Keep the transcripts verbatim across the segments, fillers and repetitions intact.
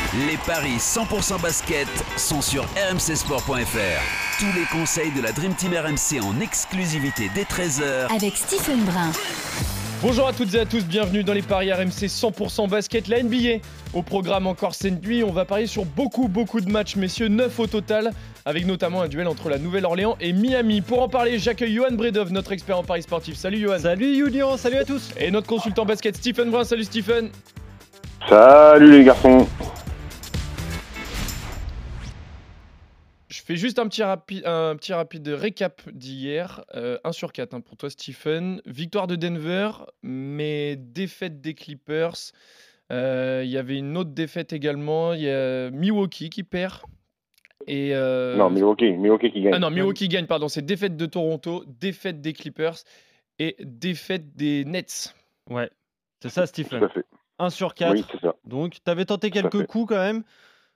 Les paris cent pour cent basket sont sur r m c sport point f r. Tous les conseils de la Dream Team R M C en exclusivité dès treize heures avec Stephen Brun. Bonjour à toutes et à tous, bienvenue dans les paris R M C cent pour cent basket, la N B A. Au programme encore cette nuit, on va parier sur beaucoup beaucoup de matchs, messieurs, neuf au total, avec notamment un duel entre la Nouvelle-Orléans et Miami. Pour en parler, j'accueille Johan Bredov, notre expert en paris sportif. Salut Johan. Salut Julien, salut à tous. Et notre consultant basket Stephen Brun. Salut Stephen. Salut les garçons. Je fais juste un petit, rapi- un petit rapide récap d'hier. Euh, un sur quatre hein, pour toi, Stephen. Victoire de Denver, mais défaite des Clippers. Euh, Il y avait une autre défaite également. Il y a Milwaukee qui perd. Et euh... Non, Milwaukee, Milwaukee qui gagne. Ah non, Milwaukee gagne, pardon. C'est défaite de Toronto, défaite des Clippers et défaite des Nets. Ouais, c'est ça, Stephen. Tout à fait. un sur quatre. Oui, c'est ça. Donc, tu avais tenté Tout à quelques fait. coups quand même.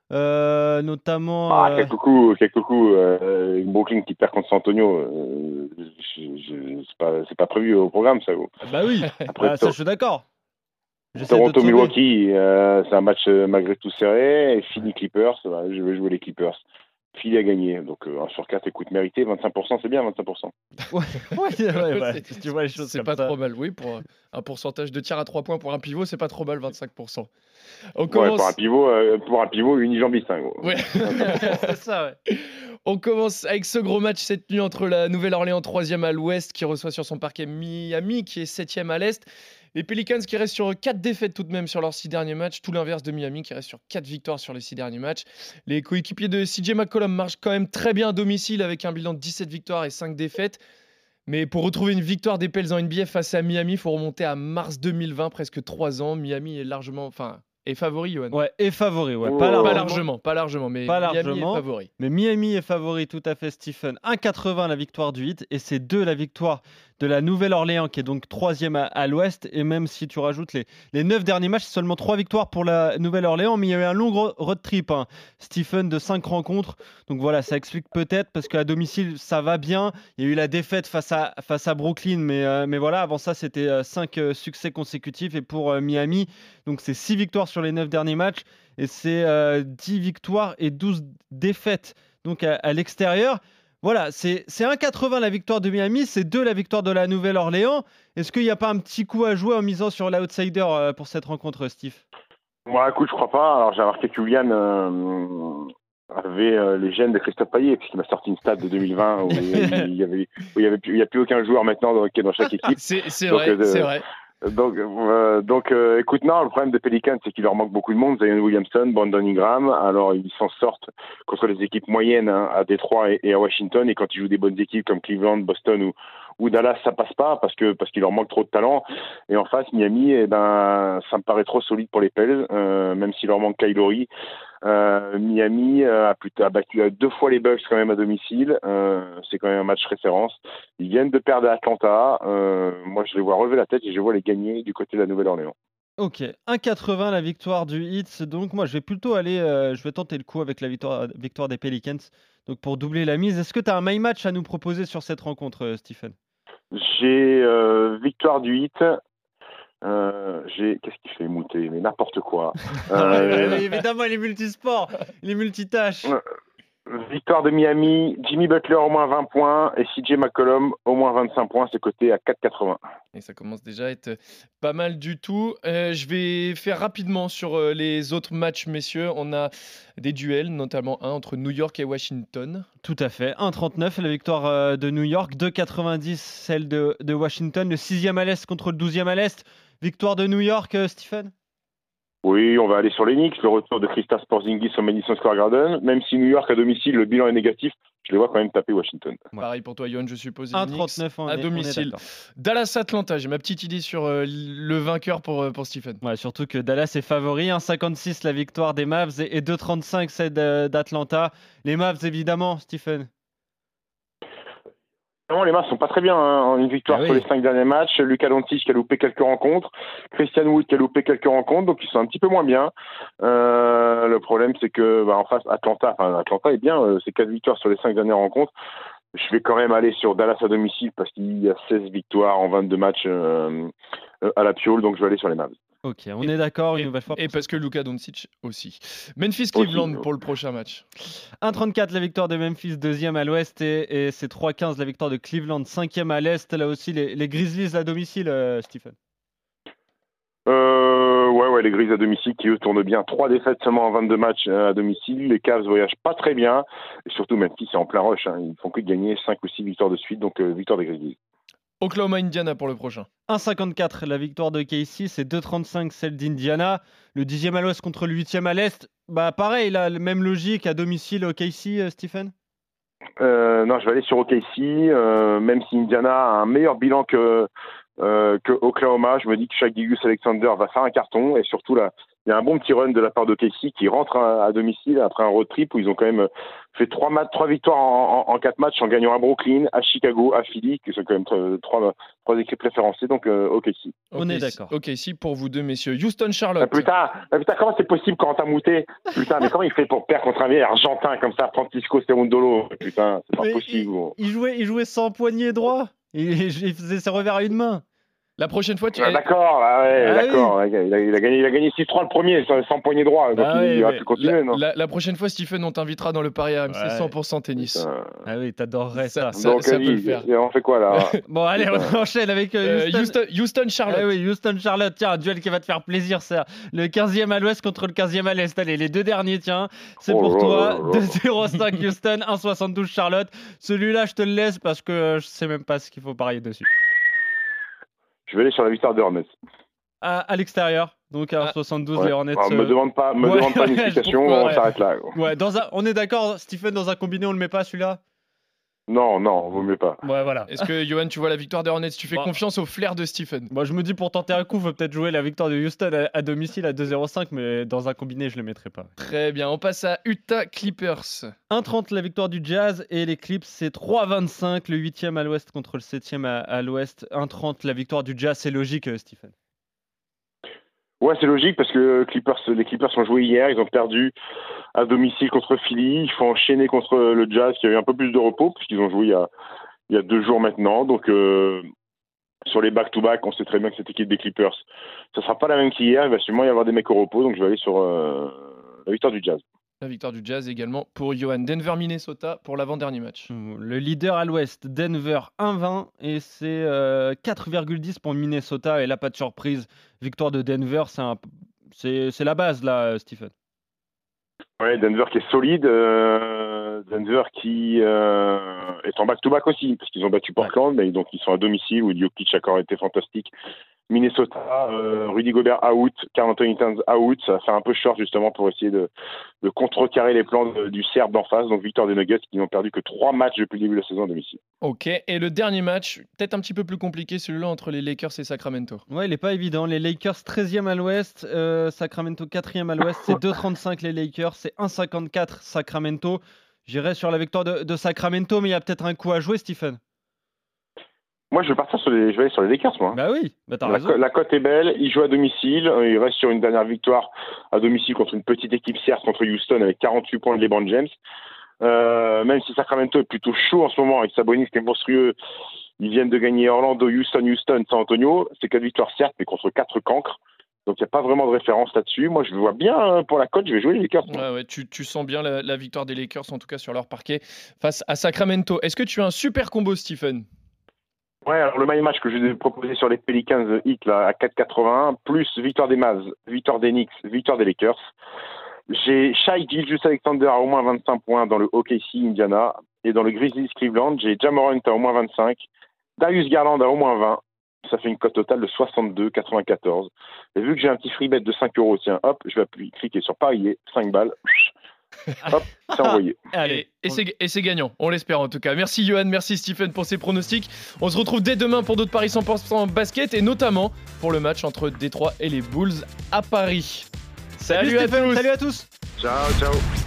Euh, notamment. Ah, euh, quelques coups, quelques coups. Euh, Brooklyn qui perd contre San Antonio, euh, je- je- c'est pas, c'est pas prévu au programme, ça. Vous. Bah oui, Après, ah, ça je suis d'accord. J'essaie de te Toronto, sauver. Milwaukee, euh, c'est un match euh, malgré tout serré. Et Philly Clippers, bah, je vais jouer les Clippers. Philly a gagné, donc euh, un sur quatre, écoute, mérité, vingt-cinq pour cent, c'est bien, vingt-cinq pour cent. Ouais, ouais, ouais, bah, C'est- tu vois les choses C'est comme pas ça. trop mal, oui, pour un- un pourcentage de tir à trois points pour un pivot, c'est pas trop mal, vingt-cinq pour cent. On Ouais, commence... pour un pivot, euh, pour un pivot unijambiste, hein, gros. Ouais. C'est ça, ouais. On commence avec ce gros match cette nuit entre la Nouvelle-Orléans, troisième à l'ouest, qui reçoit sur son parquet Miami, qui est septième à l'est. Les Pelicans qui restent sur quatre défaites tout de même sur leurs six derniers matchs, tout l'inverse de Miami qui reste sur quatre victoires sur les six derniers matchs. Les coéquipiers de C J McCollum marchent quand même très bien à domicile avec un bilan de dix-sept victoires et cinq défaites. Mais pour retrouver une victoire des Pels en N B A face à Miami, il faut remonter à mars deux mille vingt, presque trois ans. Miami est largement, enfin, est favori, Johan. Ouais, et favori, ouais. Oh. Pas, Pas largement, largement, pas largement, mais Pas Miami largement. est favori. Mais Miami est favori, tout à fait, Stephen. un virgule quatre-vingts la victoire du Heat, et c'est deux la victoire de la Nouvelle-Orléans, qui est donc troisième à, à l'ouest. Et même si tu rajoutes les, les neuf derniers matchs, c'est seulement trois victoires pour la Nouvelle-Orléans. Mais il y a eu un long ro- road trip, hein, Stephen, de cinq rencontres. Donc voilà, ça explique peut-être, parce qu'à domicile, ça va bien. Il y a eu la défaite face à, face à Brooklyn, mais, euh, mais voilà, avant ça, c'était euh, cinq euh, succès consécutifs. Et pour euh, Miami, donc c'est six victoires sur les neuf derniers matchs. Et c'est euh, dix victoires et douze défaites donc à, à l'extérieur. Voilà, c'est, c'est un virgule quatre-vingts la victoire de Miami, c'est deux la victoire de la Nouvelle-Orléans. Est-ce qu'il n'y a pas un petit coup à jouer en misant sur l'outsider euh, pour cette rencontre, Steve ? Moi, écoute, je crois pas. Alors, j'ai remarqué que Julian euh, avait euh, les gènes de Christophe Payet, puisqu'il m'a sorti une stat de deux mille vingt où il y avait, où il y avait plus, il y a plus aucun joueur maintenant dans, qui est dans chaque équipe. C'est c'est Donc, vrai, euh, c'est vrai. Donc, euh, donc euh, écoute, non, le problème des Pelicans, c'est qu'il leur manque beaucoup de monde. Zion Williamson, Brandon Ingram. Alors, ils s'en sortent contre les équipes moyennes hein, à Détroit et, et à Washington. Et quand ils jouent des bonnes équipes comme Cleveland, Boston ou, ou Dallas, ça passe pas parce que parce qu'il leur manque trop de talent. Et en face, Miami, eh ben, ça me paraît trop solide pour les Pels, euh, même s'il leur manque Kyle Lowry. Euh, Miami euh, a, plutôt, a battu deux fois les Bucks quand même à domicile. Euh, c'est quand même un match référence. Ils viennent de perdre à Atlanta. Euh, moi, je les vois relever la tête et je vois les gagner du côté de la Nouvelle-Orléans. Ok, un virgule quatre-vingts la victoire du Heat. Donc moi, je vais plutôt aller, euh, je vais tenter le coup avec la victoire, victoire des Pelicans. Donc pour doubler la mise, est-ce que tu as un my match à nous proposer sur cette rencontre, euh, Stephen ? J'ai euh, victoire du Heat. Euh, j'ai qu'est-ce qui fait mouter mais n'importe quoi. Euh, Évidemment, il est multisport, il est multitâche. Victoire de Miami, Jimmy Butler au moins vingt points et C J McCollum au moins vingt-cinq points, c'est coté à quatre virgule quatre-vingts. Et ça commence déjà à être pas mal du tout. Euh, je vais faire rapidement sur euh, les autres matchs, messieurs. On a des duels, notamment un entre New York et Washington. Tout à fait. un virgule trente-neuf la victoire euh, de New York, deux virgule quatre-vingt-dix celle de, de Washington, le sixième à l'Est contre le douzième à l'Est. Victoire de New York, euh, Stephen ? Oui, on va aller sur les Knicks, le retour de Kristaps Porzingis au Madison Square Garden. Même si New York à domicile, le bilan est négatif, je les vois quand même taper Washington. Ouais. Pareil pour toi, Yohan, je suppose. un les virgule Knicks trente-neuf on à est- on est domicile. d'accord. Dallas-Atlanta, j'ai ma petite idée sur euh, le vainqueur pour, euh, pour Stephen. Ouais, surtout que Dallas est favori. un virgule cinquante-six la victoire des Mavs et, et deux virgule trente-cinq celle de- d'Atlanta. Les Mavs, évidemment, Stephen. Non, les Mavs sont pas très bien. Hein. Une victoire Ah oui. sur les cinq derniers matchs. Luka Doncic qui a loupé quelques rencontres. Christian Wood qui a loupé quelques rencontres. Donc ils sont un petit peu moins bien. Euh, le problème c'est que bah, en face Atlanta, enfin Atlanta est bien. Euh, c'est quatre victoires sur les cinq dernières rencontres. Je vais quand même aller sur Dallas à domicile parce qu'il y a seize victoires en vingt-deux matchs euh, euh, à la Piole. Donc je vais aller sur les Mavs. Ok, on est d'accord une Et, nouvelle fois. et parce que Luka Doncic aussi. Memphis-Cleveland Aussi. pour le prochain match. un virgule trente-quatre la victoire de Memphis, deuxième à l'ouest, et, et c'est trois virgule quinze la victoire de Cleveland, cinquième à l'est. Là aussi, les, les Grizzlies à domicile, euh, Stephen. Euh, ouais, ouais, les Grizzlies à domicile qui eux tournent bien. Trois défaites seulement en vingt-deux matchs euh, à domicile. Les Cavs voyagent pas très bien. Et surtout, Memphis c'est en plein rush. Hein. Ils font que de gagner cinq ou six victoires de suite. Donc, euh, victoire des Grizzlies. Oklahoma-Indiana pour le prochain. un virgule cinquante-quatre la victoire de K C, c'est deux virgule trente-cinq celle d'Indiana. Le dixième à l'ouest contre le huitième à l'est. Bah pareil, la même logique à domicile au K C, euh, Stephen. Euh, non, je vais aller sur O K C. Euh, même si Indiana a un meilleur bilan que, euh, que Oklahoma, je me dis que Shai Gilgeous-Alexander va faire un carton. Et surtout, là, il y a un bon petit run de la part de O K C qui rentre à, à domicile après un road trip où ils ont quand même fait trois, matchs, trois victoires en, en, en quatre matchs en gagnant à Brooklyn, à Chicago, à Philly, qui sont quand même trois, trois, trois équipes référencées. Donc, euh, O K C. On est d'accord. Ok, si pour vous deux messieurs. Houston-Charlotte. Ah, putain, ah, putain, comment c'est possible quand t'as mouté? Putain, mais comment il fait pour perdre contre un vieil argentin comme ça, Francisco Cerundolo? Putain, c'est pas Mais possible. il, gros. il jouait, il jouait sans poignet droit. Il, il faisait ses revers à une main. La prochaine fois, tu Ah, d'accord, ah ouais, Ah d'accord. Il, a, il a gagné, il a gagné six trois le premier, sans, sans poignet droit. Donc Ah il, ouais, il va mais plus continuer, la, non? la, la prochaine fois, Stephen, on t'invitera dans le Paris R M C Ouais. cent pour cent tennis. Putain. Ah oui, t'adorerais ça. Ça- Donc, ça allez, peut le faire. et on fait quoi là? Bon, allez, on enchaîne avec euh, Euh, Houston. Houston- Houston-Charlotte. Ah oui, Houston-Charlotte, tiens, un duel qui va te faire plaisir, ça. Le quinzième à l'ouest contre le quinzième à l'est. Allez, les deux derniers, tiens, c'est Oh pour là toi. là là. deux zéro cinq Houston, un soixante-douze Charlotte. Celui-là, je te le laisse parce que euh, je sais même pas ce qu'il faut parier dessus. Je vais aller sur la victoire de Hornets. À, à l'extérieur, donc à Ah. soixante-douze, Ouais. les Hornets. Alors, me euh, demande pas, me ouais, demande pas une ouais, je explication, trouve que, on ouais. s'arrête là. gros. Ouais, dans un, on est d'accord, Stephen, dans un combiné, on le met pas celui-là. Non, non, vaut mieux pas. Ouais, voilà. Est-ce que, Johan, tu vois la victoire des Hornets? Tu fais Bah. confiance au flair de Stephen? Moi, je me dis pour tenter un coup, faut peut-être jouer la victoire de Houston à, à domicile à deux zéro cinq, mais dans un combiné, je le mettrai pas. Très bien, on passe à Utah Clippers. un trente la victoire du Jazz et les Clips, c'est trois vingt-cinq, le huitième à l'ouest contre le septième à, à l'ouest. un trente la victoire du Jazz, c'est logique, euh, Stephen. Ouais, c'est logique parce que Clippers, les Clippers ont joué hier, ils ont perdu à domicile contre Philly, il faut enchaîner contre le Jazz qui a eu un peu plus de repos puisqu'ils ont joué il y a, il y a deux jours maintenant. Donc euh, sur les back-to-back, on sait très bien que cette équipe des Clippers, ça sera pas la même qu'hier, il va sûrement y avoir des mecs au repos, donc je vais aller sur euh, la victoire du Jazz. La victoire du Jazz également pour Johan. Denver-Minnesota pour l'avant-dernier match. Le leader à l'ouest, Denver, un vingt et c'est euh, quatre virgule dix pour Minnesota. Et là, pas de surprise, victoire de Denver, c'est, un, c'est, c'est la base là, Stephen. Ouais, Denver qui est solide, euh, Denver qui euh, est en back-to-back aussi, parce qu'ils ont battu Portland, mais donc ils sont à domicile où Jokic a encore été fantastique. Minnesota, euh, Rudy Gobert out, Karl Anthony Towns out, ça va faire un peu short justement pour essayer de, de contrecarrer les plans de, du Serbe d'en face, donc victoire des Nuggets qui n'ont perdu que trois matchs depuis le début de la saison à domicile. Ok, et le dernier match, peut-être un petit peu plus compliqué, celui-là entre les Lakers et Sacramento. Ouais, il n'est pas évident. Les Lakers, treizième à l'ouest, euh, Sacramento, quatrième à l'ouest, c'est deux trente-cinq les Lakers, c'est un cinquante-quatre Sacramento. J'irai sur la victoire de, de Sacramento, mais il y a peut-être un coup à jouer, Stephen. Moi, je vais partir sur les, je vais aller sur les Lakers, moi. Bah oui, bah t'as La, raison. co- la cote est belle, ils jouent à domicile, il reste sur une dernière victoire à domicile contre une petite équipe certes contre Houston avec quarante-huit points de LeBron James. Euh, même si Sacramento est plutôt chaud en ce moment avec Sabonis qui est monstrueux, ils viennent de gagner Orlando, Houston, Houston, San Antonio. C'est quatre victoires certes, mais contre quatre cancres. Donc il n'y a pas vraiment de référence là-dessus. Moi, je le vois bien hein, pour la cote, je vais jouer les Lakers. moi. Ouais, ouais, tu, tu sens bien la, la victoire des Lakers, en tout cas sur leur parquet, face à Sacramento. Est-ce que tu as un super combo, Stephen? Ouais, alors le my match que je vous ai proposé sur les Pelicans Heat là, à quatre quatre-vingt-un, plus victoire des Mavs, victoire des Knicks, victoire des Lakers. J'ai Shai Gilgeous-Alexander à au moins vingt-cinq points dans le O K C Indiana. Et dans le Grizzlies Cleveland, j'ai Ja Morant à au moins vingt-cinq, Darius Garland à au moins vingt. Ça fait une cote totale de soixante-deux virgule quatre-vingt-quatorze. Et vu que j'ai un petit free bet de cinq euros, tiens, hop, je vais appuyer, cliquer sur parier, cinq balles. Hop, c'est envoyé. Allez, Et, et c'est, et c'est gagnant, on l'espère en tout cas. Merci Johan, merci Stephen pour ces pronostics. On se retrouve dès demain pour d'autres paris cent pour cent basket et notamment pour le match entre Détroit et les Bulls à Paris. Salut, à Stéphane, tous. salut à tous. Ciao, ciao.